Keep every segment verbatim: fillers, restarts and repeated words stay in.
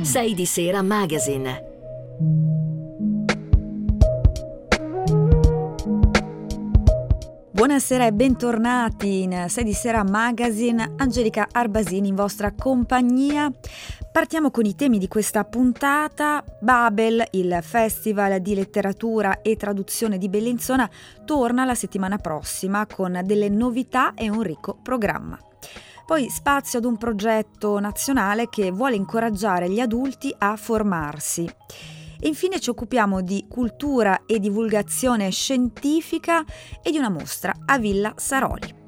sei di Sera Magazine. Buonasera e bentornati in sei di Sera Magazine, Angelica Arbasini in vostra compagnia. Partiamo con i temi di questa puntata. Babel, il Festival di Letteratura e Traduzione di Bellinzona, torna la settimana prossima con delle novità e un ricco programma. Poi spazio ad un progetto nazionale che vuole incoraggiare gli adulti a formarsi. E infine ci occupiamo di cultura e divulgazione scientifica e di una mostra a Villa Saroli.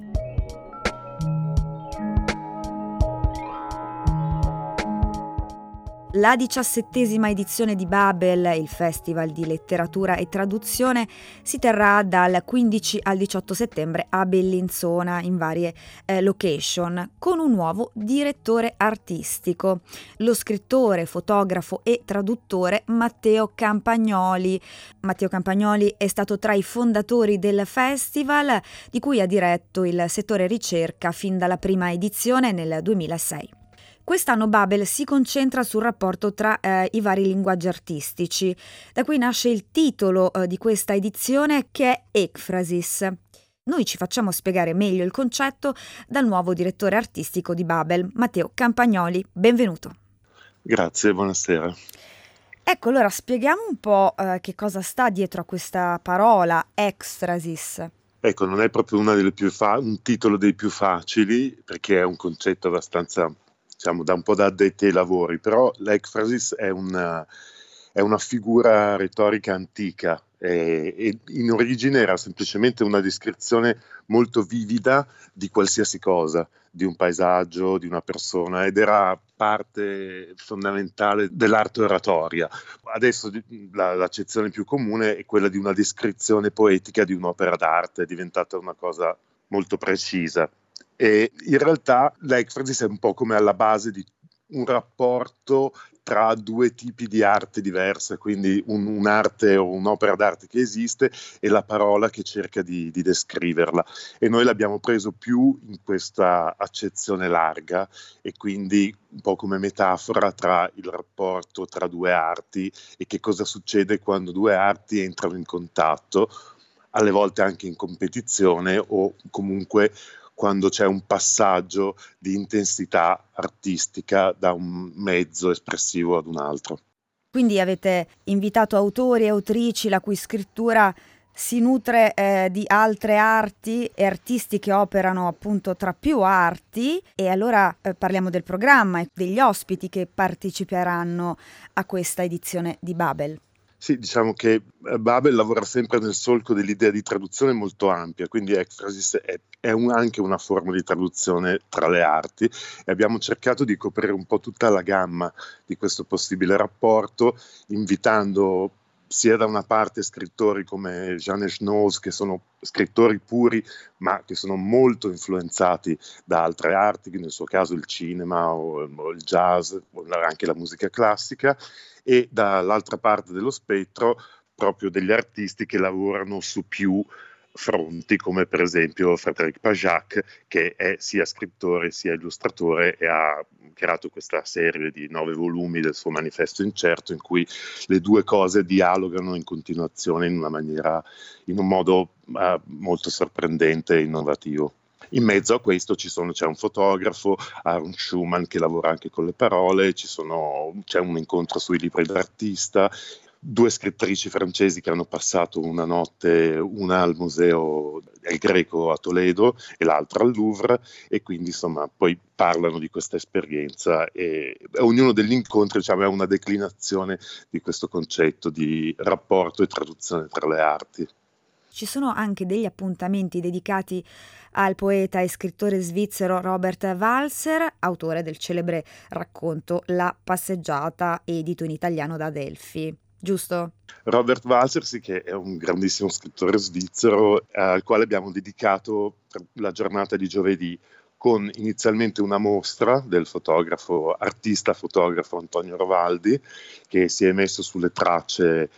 La diciassettesima edizione di Babel, il Festival di Letteratura e Traduzione, si terrà dal quindici al diciotto settembre a Bellinzona in varie eh, location, con un nuovo direttore artistico, lo scrittore, fotografo e traduttore Matteo Campagnoli. Matteo Campagnoli è stato tra i fondatori del festival, di cui ha diretto il settore ricerca fin dalla prima edizione nel duemilasei. Quest'anno Babel si concentra sul rapporto tra eh, i vari linguaggi artistici. Da qui nasce il titolo eh, di questa edizione, che è Ekphrasis. Noi ci facciamo spiegare meglio il concetto dal nuovo direttore artistico di Babel, Matteo Campagnoli. Benvenuto. Grazie, buonasera. Ecco, allora spieghiamo un po' eh, che cosa sta dietro a questa parola, Ekphrasis. Ecco, non è proprio una delle più fa- un titolo dei più facili, perché è un concetto abbastanza, diciamo, da un po' da addetti ai lavori, però l'ekphrasis è una, è una figura retorica antica e, e in origine era semplicemente una descrizione molto vivida di qualsiasi cosa, di un paesaggio, di una persona, ed era parte fondamentale dell'arte oratoria. Adesso la, l'accezione più comune è quella di una descrizione poetica di un'opera d'arte, è diventata una cosa molto precisa. E in realtà l'ekphrasis è un po' come alla base di un rapporto tra due tipi di arte diverse, quindi un, un'arte o un'opera d'arte che esiste e la parola che cerca di, di descriverla. E noi l'abbiamo preso più in questa accezione larga e quindi un po' come metafora tra il rapporto tra due arti e che cosa succede quando due arti entrano in contatto, alle volte anche in competizione o comunque quando c'è un passaggio di intensità artistica da un mezzo espressivo ad un altro. Quindi avete invitato autori e autrici la cui scrittura si nutre eh, di altre arti e artisti che operano appunto tra più arti, e allora eh, parliamo del programma e degli ospiti che parteciperanno a questa edizione di Babel. Sì, diciamo che Babel lavora sempre nel solco dell'idea di traduzione molto ampia, quindi ekphrasis è, è un, anche una forma di traduzione tra le arti, e abbiamo cercato di coprire un po' tutta la gamma di questo possibile rapporto, invitando sia da una parte scrittori come Janes Knows, che sono scrittori puri ma che sono molto influenzati da altre arti, nel suo caso il cinema o, o il jazz o anche la musica classica, e dall'altra parte dello spettro proprio degli artisti che lavorano su più fronti, come per esempio Frédéric Pajac, che è sia scrittore sia illustratore e ha creato questa serie di nove volumi del suo Manifesto Incerto, in cui le due cose dialogano in continuazione in una maniera, in un modo uh, molto sorprendente e innovativo. In mezzo a questo ci sono, c'è un fotografo, Aaron Schumann, che lavora anche con le parole, ci sono, c'è un incontro sui libri d'artista, due scrittrici francesi che hanno passato una notte, una al Museo del Greco a Toledo e l'altra al Louvre, e quindi insomma poi parlano di questa esperienza, e ognuno degli incontri, diciamo, è una declinazione di questo concetto di rapporto e traduzione tra le arti. Ci sono anche degli appuntamenti dedicati al poeta e scrittore svizzero Robert Walser, autore del celebre racconto La passeggiata, edito in italiano da Adelphi, giusto? Robert Walser, sì, che è un grandissimo scrittore svizzero, eh, al quale abbiamo dedicato la giornata di giovedì con inizialmente una mostra del fotografo, artista fotografo Antonio Rovaldi, che si è messo sulle tracce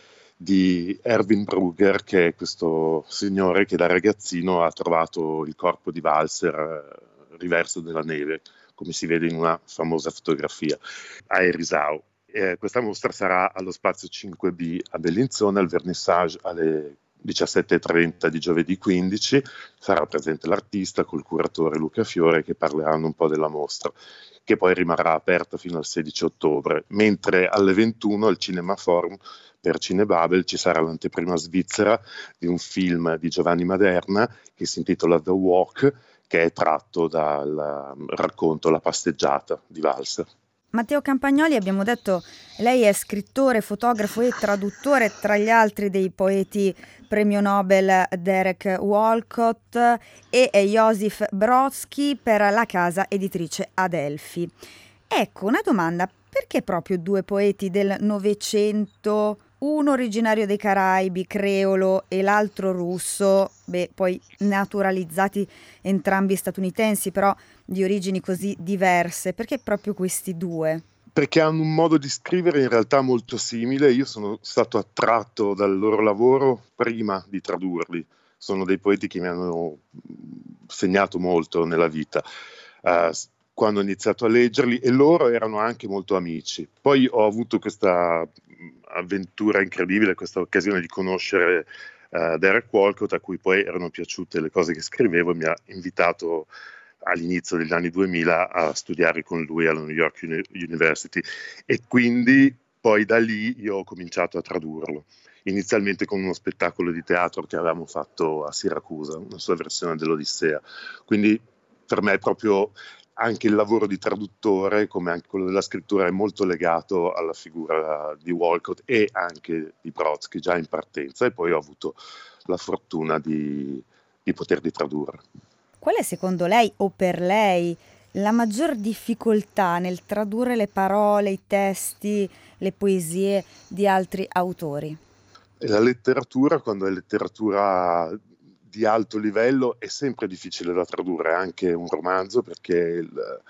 di Erwin Brugger, che è questo signore che da ragazzino ha trovato il corpo di Walser riverso della neve, come si vede in una famosa fotografia a Erisau. Eh, questa mostra sarà allo Spazio cinque B a Bellinzona, al vernissage alle diciassette e trenta di giovedì quindici. Sarà presente l'artista col curatore Luca Fiore, che parleranno un po' della mostra, che poi rimarrà aperta fino al sedici ottobre, mentre alle ventuno al Cinema Forum per Cinebabel ci sarà l'anteprima svizzera di un film di Giovanni Maderna che si intitola The Walk, che è tratto dal racconto La passeggiata di Walser. Matteo Campagnoli, abbiamo detto, lei è scrittore, fotografo e traduttore, tra gli altri dei poeti premio Nobel Derek Walcott e Josif Brodsky per la casa editrice Adelphi. Ecco, una domanda, perché proprio due poeti del Novecento, uno originario dei Caraibi, creolo, e l'altro russo, beh, poi naturalizzati entrambi statunitensi, però di origini così diverse? Perché proprio questi due? Perché hanno un modo di scrivere in realtà molto simile. Io sono stato attratto dal loro lavoro prima di tradurli. Sono dei poeti che mi hanno segnato molto nella vita uh, quando ho iniziato a leggerli, e loro erano anche molto amici. Poi ho avuto questa avventura incredibile, questa occasione di conoscere uh, Derek Walcott, a cui poi erano piaciute le cose che scrivevo, e mi ha invitato all'inizio degli anni duemila a studiare con lui alla New York University, e quindi poi da lì io ho cominciato a tradurlo, inizialmente con uno spettacolo di teatro che avevamo fatto a Siracusa, una sua versione dell'Odissea. Quindi per me è proprio anche il lavoro di traduttore, come anche quello della scrittura, è molto legato alla figura di Walcott e anche di Brodsky già in partenza, e poi ho avuto la fortuna di, di poterli tradurre. Qual è secondo lei o per lei la maggior difficoltà nel tradurre le parole, i testi, le poesie di altri autori? La letteratura, quando è letteratura di alto livello, è sempre difficile da tradurre, anche un romanzo, perché il,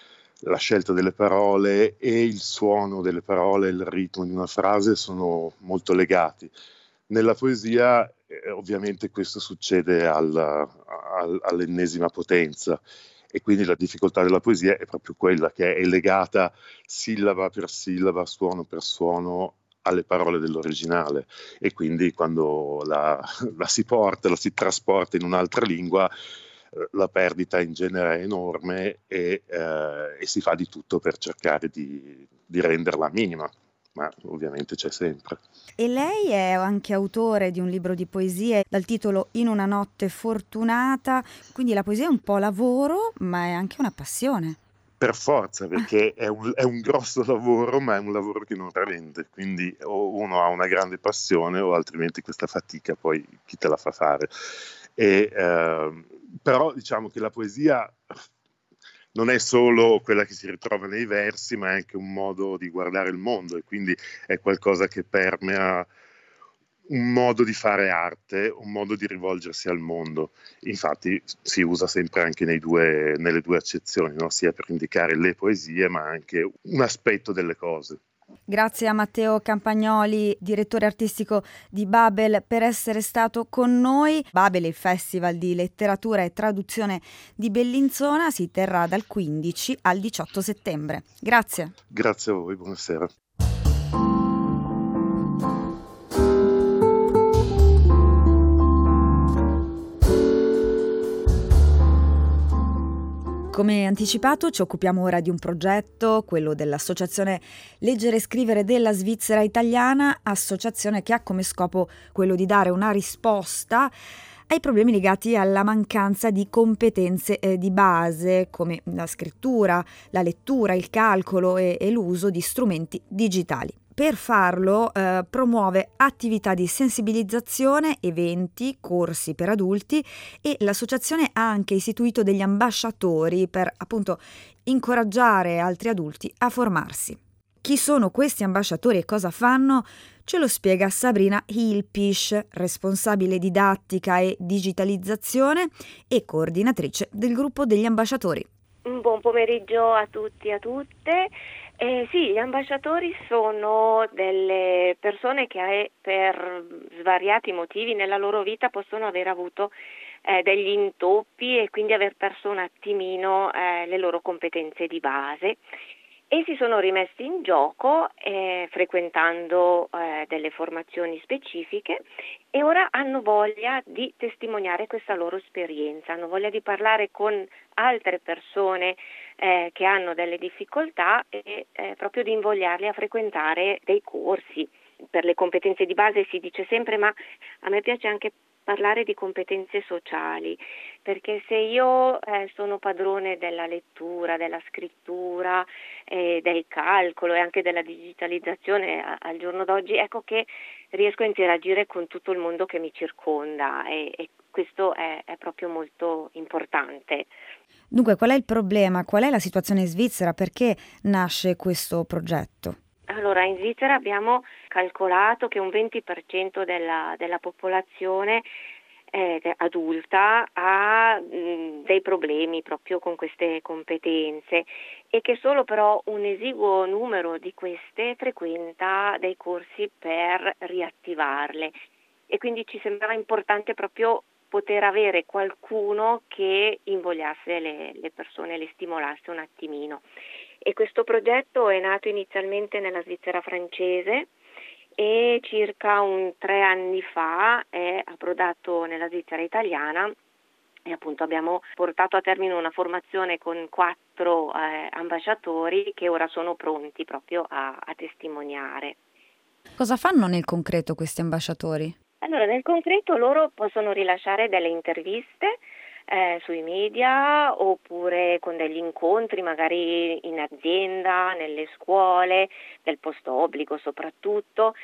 la scelta delle parole e il suono delle parole, il ritmo di una frase sono molto legati. Nella poesia eh, ovviamente questo succede al, al, all'ennesima potenza, e quindi la difficoltà della poesia è proprio quella che è legata sillaba per sillaba, suono per suono alle parole dell'originale, e quindi quando la, la si porta, la si trasporta in un'altra lingua, eh, la perdita in genere è enorme, e, eh, e si fa di tutto per cercare di, di renderla minima, ma ovviamente c'è sempre. E lei è anche autore di un libro di poesie dal titolo In una notte fortunata, quindi la poesia è un po' lavoro, ma è anche una passione. Per forza, perché è un, è un grosso lavoro, ma è un lavoro che non rende, quindi o uno ha una grande passione, o altrimenti questa fatica poi chi te la fa fare. E, eh, però diciamo che la poesia non è solo quella che si ritrova nei versi, ma è anche un modo di guardare il mondo, e quindi è qualcosa che permea un modo di fare arte, un modo di rivolgersi al mondo. Infatti si usa sempre anche nei due, nelle due accezioni, no? Sia per indicare le poesie, ma anche un aspetto delle cose. Grazie a Matteo Campagnoli, direttore artistico di Babel, per essere stato con noi. Babel, il festival di letteratura e traduzione di Bellinzona, si terrà dal quindici al diciotto settembre. Grazie. Grazie a voi, buonasera. Come anticipato, ci occupiamo ora di un progetto, quello dell'Associazione Leggere e Scrivere della Svizzera Italiana, associazione che ha come scopo quello di dare una risposta ai problemi legati alla mancanza di competenze eh, di base, come la scrittura, la lettura, il calcolo e, e l'uso di strumenti digitali. Per farlo eh, promuove attività di sensibilizzazione, eventi, corsi per adulti, e l'associazione ha anche istituito degli ambasciatori per appunto incoraggiare altri adulti a formarsi. Chi sono questi ambasciatori e cosa fanno? Ce lo spiega Sabrina Hilpisch, responsabile didattica e digitalizzazione e coordinatrice del gruppo degli ambasciatori. Un buon pomeriggio a tutti e a tutte. Eh, sì, gli ambasciatori sono delle persone che per svariati motivi nella loro vita possono aver avuto eh, degli intoppi e quindi aver perso un attimino eh, le loro competenze di base. E si sono rimessi in gioco eh, frequentando eh, delle formazioni specifiche e ora hanno voglia di testimoniare questa loro esperienza, hanno voglia di parlare con altre persone eh, che hanno delle difficoltà e eh, proprio di invogliarli a frequentare dei corsi. Per le competenze di base si dice sempre, ma a me piace anche parlare di competenze sociali, perché se io eh, sono padrone della lettura, della scrittura, eh, del calcolo e anche della digitalizzazione a, al giorno d'oggi, ecco che riesco a interagire con tutto il mondo che mi circonda e, e questo è, è proprio molto importante. Dunque, qual è il problema? Qual è la situazione in Svizzera? Perché nasce questo progetto? Allora, in Svizzera abbiamo calcolato che un venti per cento della, della popolazione eh, adulta ha mh, dei problemi proprio con queste competenze e che solo però un esiguo numero di queste frequenta dei corsi per riattivarle e quindi ci sembrava importante proprio poter avere qualcuno che invogliasse le, le persone, le stimolasse un attimino. E questo progetto è nato inizialmente nella Svizzera francese e circa un tre anni fa è approdato nella Svizzera italiana e appunto abbiamo portato a termine una formazione con quattro eh, ambasciatori che ora sono pronti proprio a, a testimoniare. Cosa fanno nel concreto questi ambasciatori? Allora, nel concreto loro possono rilasciare delle interviste eh, sui media oppure con degli incontri magari in azienda, nelle scuole, del post-obbligo soprattutto,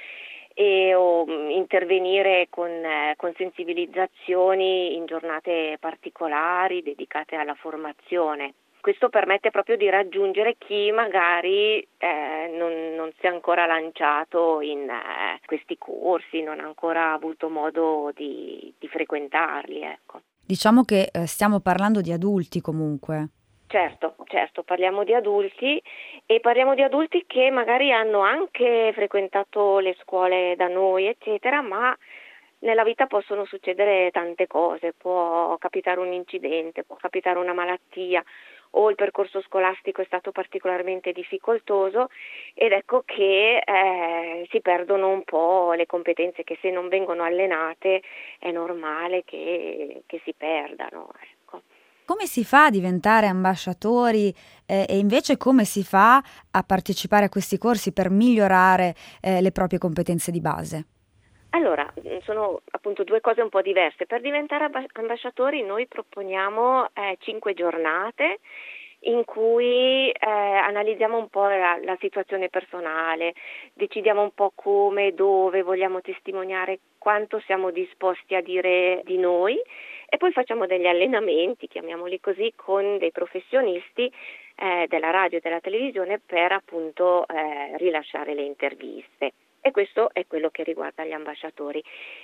e o mh, intervenire con, eh, con sensibilizzazioni in giornate particolari dedicate alla formazione. Questo permette proprio di raggiungere chi magari eh, non, non si è ancora lanciato in eh, questi corsi, non ha ancora avuto modo di, di frequentarli, ecco. Diciamo che eh, stiamo parlando di adulti comunque. Certo, certo, parliamo di adulti e parliamo di adulti che magari hanno anche frequentato le scuole da noi, eccetera, ma nella vita possono succedere tante cose, può capitare un incidente, può capitare una malattia o il percorso scolastico è stato particolarmente difficoltoso ed ecco che eh, si perdono un po' le competenze che se non vengono allenate è normale che, che si perdano, ecco. Come si fa a diventare ambasciatori eh, e invece come si fa a partecipare a questi corsi per migliorare eh, le proprie competenze di base? Allora, sono appunto due cose un po' diverse. Per diventare ambasciatori noi proponiamo eh, cinque giornate in cui eh, analizziamo un po' la, la situazione personale, decidiamo un po' come, dove vogliamo testimoniare, quanto siamo disposti a dire di noi e poi facciamo degli allenamenti, chiamiamoli così, con dei professionisti eh, della radio e della televisione per appunto eh, rilasciare le interviste. E questo è quello che riguarda gli ambasciatori.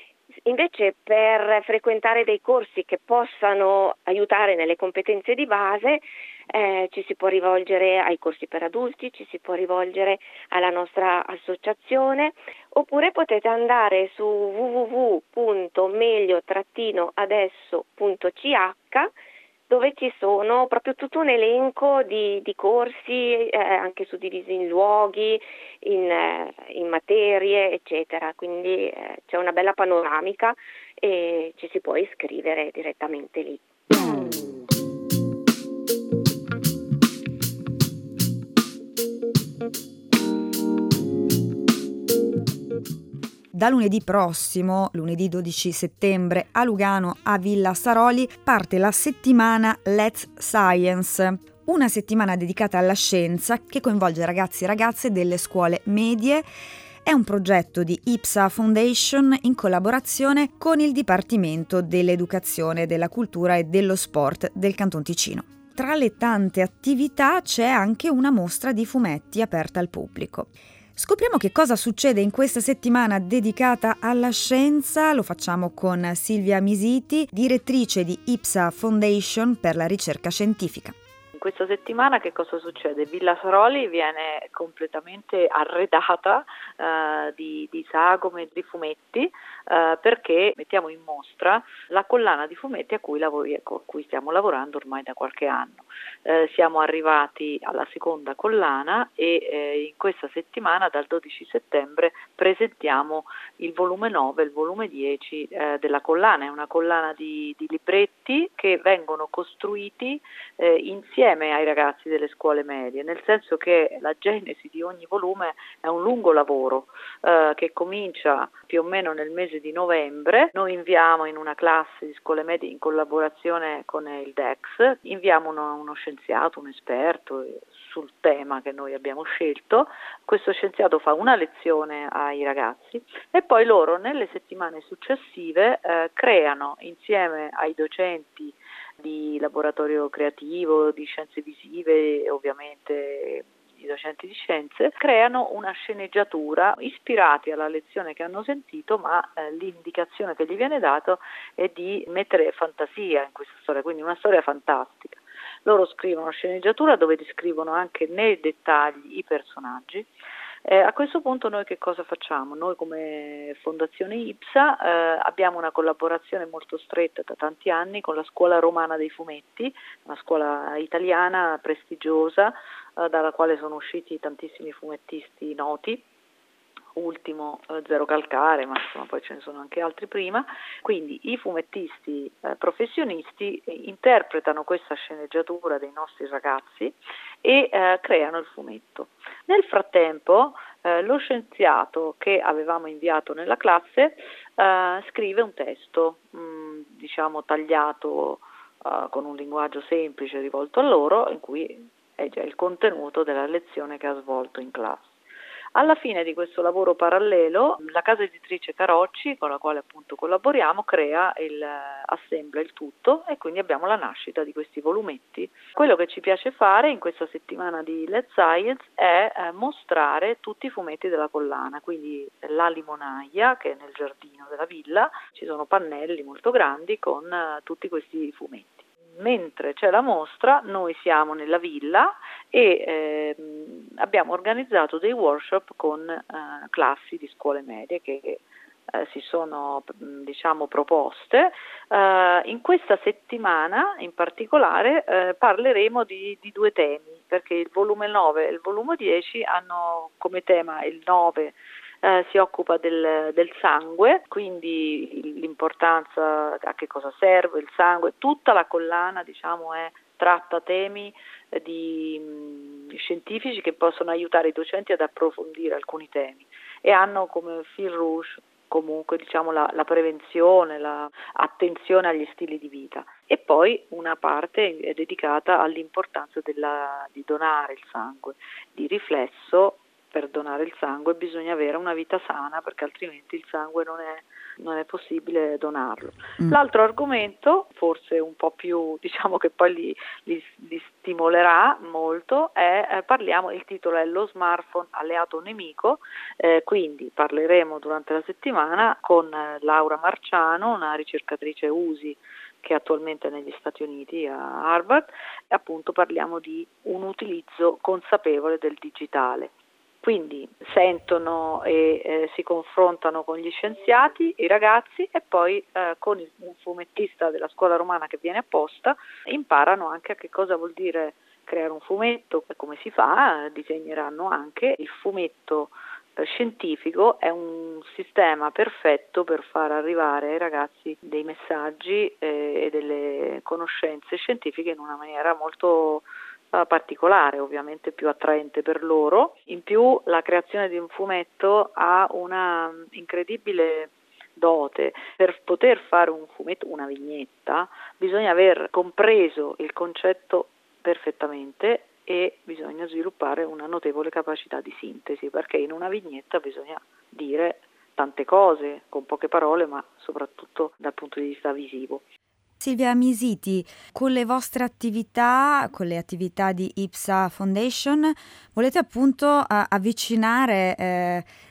Invece per frequentare dei corsi che possano aiutare nelle competenze di base eh, ci si può rivolgere ai corsi per adulti, ci si può rivolgere alla nostra associazione oppure potete andare su w w w punto meglio adesso punto c h dove ci sono proprio tutto un elenco di, di corsi, eh, anche suddivisi in luoghi, in, eh, in materie, eccetera. Quindi eh, c'è una bella panoramica e ci si può iscrivere direttamente lì. Da lunedì prossimo, lunedì dodici settembre, a Lugano, a Villa Saroli, parte la settimana Let's Science, una settimana dedicata alla scienza che coinvolge ragazzi e ragazze delle scuole medie. È un progetto di IPSA Foundation in collaborazione con il Dipartimento dell'Educazione, della Cultura e dello Sport del Canton Ticino. Tra le tante attività c'è anche una mostra di fumetti aperta al pubblico. Scopriamo che cosa succede in questa settimana dedicata alla scienza. Lo facciamo con Silvia Misiti, direttrice di IPSA Foundation per la ricerca scientifica. In questa settimana che cosa succede? Villa Saroli viene completamente arredata eh, di, di sagome, di fumetti, eh, perché mettiamo in mostra la collana di fumetti a cui, lavori, a cui stiamo lavorando ormai da qualche anno. Eh, siamo arrivati alla seconda collana e eh, in questa settimana, dal dodici settembre, presentiamo il volume nove e il volume dieci eh, della collana. È una collana di, di libretti che vengono costruiti eh, insieme ai ragazzi delle scuole medie, nel senso che la genesi di ogni volume è un lungo lavoro eh, che comincia più o meno nel mese di novembre. Noi inviamo in una classe di scuole medie, in collaborazione con il D E X, inviamo uno, uno scienziato, un esperto sul tema che noi abbiamo scelto. Questo scienziato fa una lezione ai ragazzi e poi loro nelle settimane successive eh, creano insieme ai docenti di laboratorio creativo, di scienze visive e ovviamente i docenti di scienze, creano una sceneggiatura ispirati alla lezione che hanno sentito, ma eh, l'indicazione che gli viene data è di mettere fantasia in questa storia, quindi una storia fantastica. Loro scrivono una sceneggiatura dove descrivono anche nei dettagli i personaggi. Eh, a questo punto noi che cosa facciamo? Noi come Fondazione IPSA eh, abbiamo una collaborazione molto stretta da tanti anni con la Scuola Romana dei Fumetti, una scuola italiana prestigiosa eh, dalla quale sono usciti tantissimi fumettisti noti. Ultimo eh, Zero Calcare, ma insomma poi ce ne sono anche altri prima. Quindi i fumettisti eh, professionisti eh, interpretano questa sceneggiatura dei nostri ragazzi e eh, creano il fumetto. Nel frattempo eh, lo scienziato che avevamo inviato nella classe eh, scrive un testo, mh, diciamo tagliato eh, con un linguaggio semplice rivolto a loro, in cui è già il contenuto della lezione che ha svolto in classe. Alla fine di questo lavoro parallelo, la casa editrice Carocci, con la quale appunto collaboriamo, crea il, assembla il tutto e quindi abbiamo la nascita di questi volumetti. Quello che ci piace fare in questa settimana di Let's Science è eh, mostrare tutti i fumetti della collana, quindi la limonaia che è nel giardino della villa, ci sono pannelli molto grandi con eh, tutti questi fumetti. Mentre c'è la mostra, noi siamo nella villa e eh, abbiamo organizzato dei workshop con eh, classi di scuole medie che eh, si sono diciamo proposte. Eh, in questa settimana in particolare eh, parleremo di, di due temi, perché il volume nove e il volume dieci hanno come tema il nove. Eh, si occupa del, del sangue, quindi l'importanza, a che cosa serve il sangue, tutta la collana diciamo è, tratta temi eh, di mh, scientifici che possono aiutare i docenti ad approfondire alcuni temi e hanno come fil rouge comunque diciamo la, la prevenzione, la attenzione agli stili di vita e poi una parte è dedicata all'importanza della, di donare il sangue, di riflesso. Per donare il sangue bisogna avere una vita sana perché altrimenti il sangue non è, non è possibile donarlo. Mm. L'altro argomento, forse un po' più, diciamo che poi li, li, li stimolerà molto, è eh, parliamo, il titolo è Lo smartphone alleato o nemico, eh, quindi parleremo durante la settimana con eh, Laura Marciano, una ricercatrice U S I che attualmente è negli Stati Uniti a Harvard, e appunto parliamo di un utilizzo consapevole del digitale. Quindi sentono e eh, si confrontano con gli scienziati, i ragazzi e poi eh, con il, un fumettista della scuola romana che viene apposta imparano anche a che cosa vuol dire creare un fumetto e come si fa, disegneranno anche il fumetto eh, scientifico, è un sistema perfetto per far arrivare ai ragazzi dei messaggi eh, e delle conoscenze scientifiche in una maniera molto particolare, ovviamente più attraente per loro. In più la creazione di un fumetto ha una incredibile dote. Per poter fare un fumetto, una vignetta, bisogna aver compreso il concetto perfettamente e bisogna sviluppare una notevole capacità di sintesi, perché in una vignetta bisogna dire tante cose con poche parole, ma soprattutto dal punto di vista visivo. Silvia Misiti, con le vostre attività, con le attività di IPSA Foundation, volete appunto uh, avvicinare eh,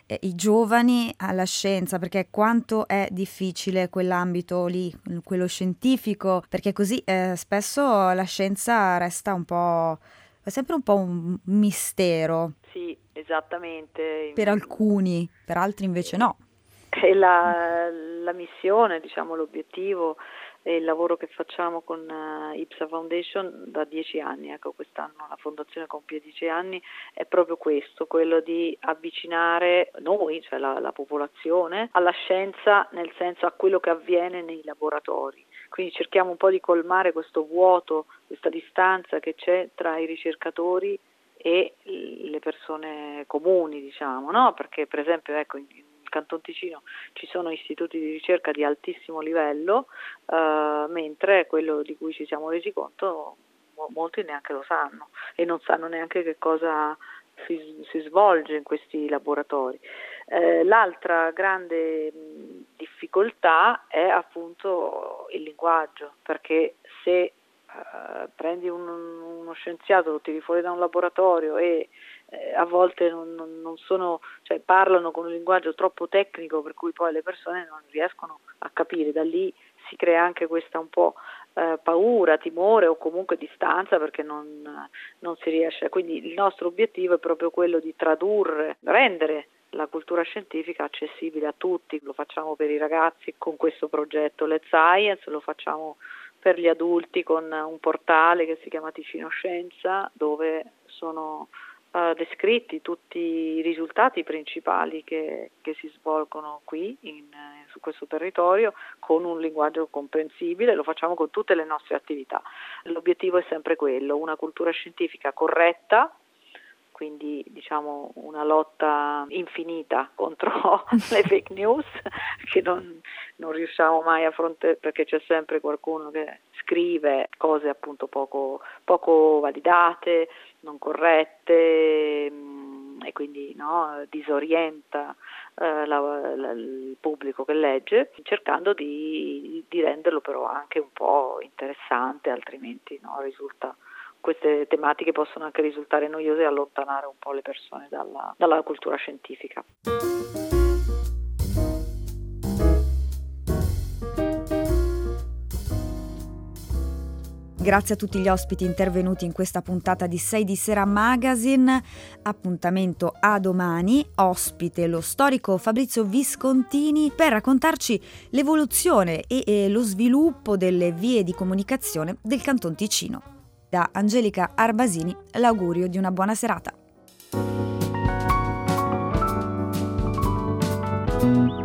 eh, i giovani alla scienza, perché quanto è difficile quell'ambito lì, quello scientifico, perché così eh, spesso la scienza resta un po', è sempre un po' un mistero. Sì, esattamente. Per alcuni, per altri invece no. E la, la missione, diciamo, l'obiettivo e il lavoro che facciamo con uh, I P S A Foundation da dieci anni, ecco, quest'anno la fondazione compie dieci anni, è proprio questo, quello di avvicinare noi, cioè la, la popolazione, alla scienza, nel senso a quello che avviene nei laboratori. Quindi cerchiamo un po' di colmare questo vuoto, questa distanza che c'è tra i ricercatori e le persone comuni, diciamo, no? Perché per esempio, ecco, in Canton Ticino ci sono istituti di ricerca di altissimo livello, eh, mentre quello di cui ci siamo resi conto molti neanche lo sanno e non sanno neanche che cosa si, si svolge in questi laboratori. Eh, l'altra grande mh, difficoltà è appunto il linguaggio, perché se Uh, prendi un, uno scienziato, lo tiri fuori da un laboratorio e eh, a volte non, non, non sono, cioè parlano con un linguaggio troppo tecnico per cui poi le persone non riescono a capire, da lì si crea anche questa un po' eh, paura, timore o comunque distanza perché non, non si riesce. Quindi il nostro obiettivo è proprio quello di tradurre, rendere la cultura scientifica accessibile a tutti. Lo facciamo per i ragazzi con questo progetto Let's Science, lo facciamo per gli adulti con un portale che si chiama Ticino Scienza, dove sono uh, descritti tutti i risultati principali che, che si svolgono qui in, su questo territorio con un linguaggio comprensibile. Lo facciamo con tutte le nostre attività. L'obiettivo è sempre quello, una cultura scientifica corretta, quindi diciamo una lotta infinita contro le fake news che non, non riusciamo mai a fronteggiare, perché c'è sempre qualcuno che scrive cose appunto poco, poco validate, non corrette mh, e quindi no, disorienta eh, la, la, il pubblico che legge, cercando di, di renderlo però anche un po' interessante, altrimenti no, risulta queste tematiche possono anche risultare noiose e allontanare un po' le persone dalla, dalla cultura scientifica. Grazie a tutti gli ospiti intervenuti in questa puntata di sei di Sera Magazine. Appuntamento a domani, ospite lo storico Fabrizio Viscontini per raccontarci l'evoluzione e, e lo sviluppo delle vie di comunicazione del Canton Ticino. Da Angelica Arbasini l'augurio di una buona serata.